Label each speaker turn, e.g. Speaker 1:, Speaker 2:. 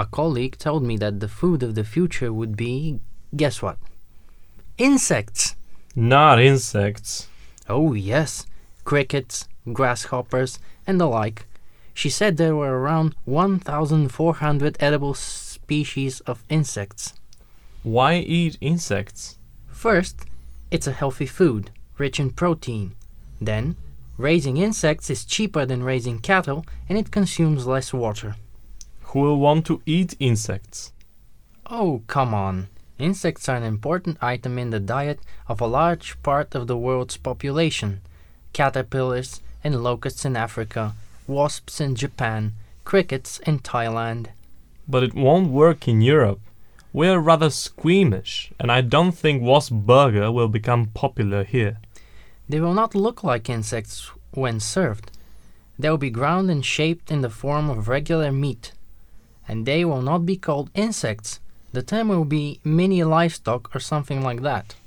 Speaker 1: A colleague told me that the food of the future would be, guess what? Insects!
Speaker 2: Not insects.
Speaker 1: Oh yes, crickets, grasshoppers, and the like. She said there were around 1,400 edible species of insects.
Speaker 2: Why eat insects?
Speaker 1: First, it's a healthy food, rich in protein. Then, raising insects is cheaper than raising cattle and it consumes less water.
Speaker 2: Who will want to eat insects?
Speaker 1: Oh, come on. Insects are an important item in the diet of a large part of the world's population. Caterpillars and locusts in Africa, wasps in Japan, crickets in Thailand.
Speaker 2: But it won't work in Europe. We're rather squeamish, and I don't think wasp burger will become popular here.
Speaker 1: They will not look like insects when served. They will be ground and shaped in the form of regular meat. And they will not be called insects. The term will be mini livestock or something like that.